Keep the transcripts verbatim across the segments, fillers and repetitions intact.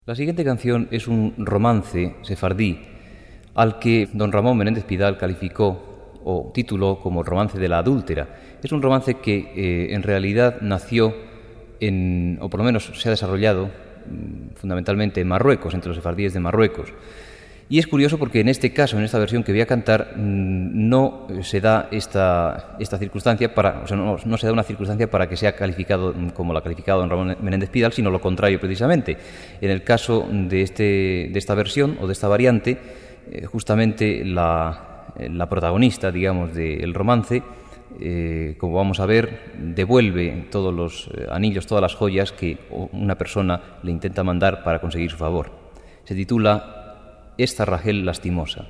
La siguiente canción es un romance sefardí al que don Ramón Menéndez Pidal calificó o tituló como romance de la adúltera. Es un romance que eh, en realidad nació en, o por lo menos se ha desarrollado mm, fundamentalmente en Marruecos, entre los sefardíes de Marruecos. Y es curioso porque en este caso, en esta versión que voy a cantar, no se da esta, esta circunstancia para, o sea, no, no se da una circunstancia para que sea calificado como la ha calificado don Ramón Menéndez Pidal, sino lo contrario precisamente. En el caso de, este, de esta versión o de esta variante, eh, justamente la, la protagonista, digamos, del romance, eh, como vamos a ver, devuelve todos los anillos, todas las joyas que una persona le intenta mandar para conseguir su favor. Se titula Esta Rachel lastimosa.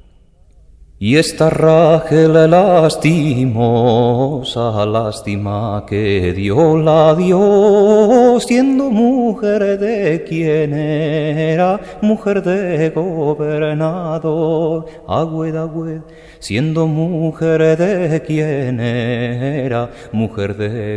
Y esta Rachel lastimosa, lástima que dio la dio, siendo mujer de quien era, mujer de gobernador, agüed, agüed, siendo mujer de quien era, mujer de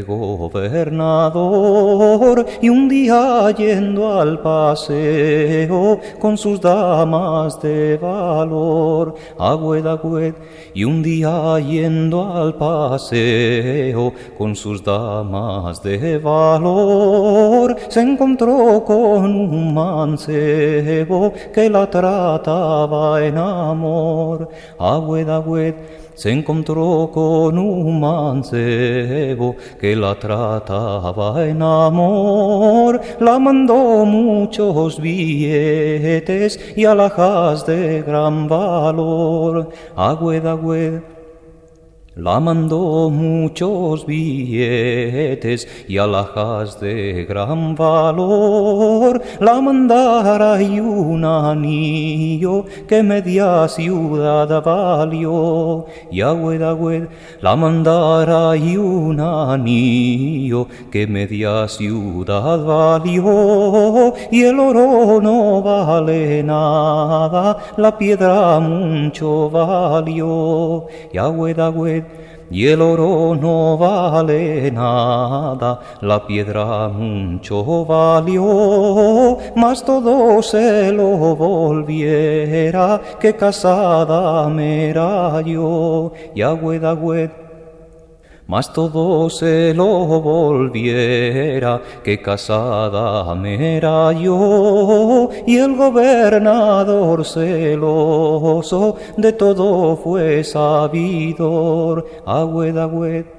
gobernador, y un día yendo al paseo con sus damas de valor, agüed, agüed, y un día yendo al paseo con sus damas de valor, se encontró con un mancebo que la trataba en amor, agüed, agüed, se encontró con un mancebo que la trataba en amor, la mandó muchos billetes y alhajas de gran valor, agüed, agüed, la mandó muchos billetes y alhajas de gran valor, la mandara y un anillo que media ciudad valió, y agüed, agüed, la mandara y un anillo que media ciudad valió, y el oro no vale nada, la piedra mucho valió, y agüed, agüed, y el oro no vale nada, la piedra mucho valió, mas todo se lo volviera, que casada me era yo, y agüed, agüed, mas todo se lo volviera, que casada me era yo, y el gobernador celoso de todo fue sabidor, agüed, agüed,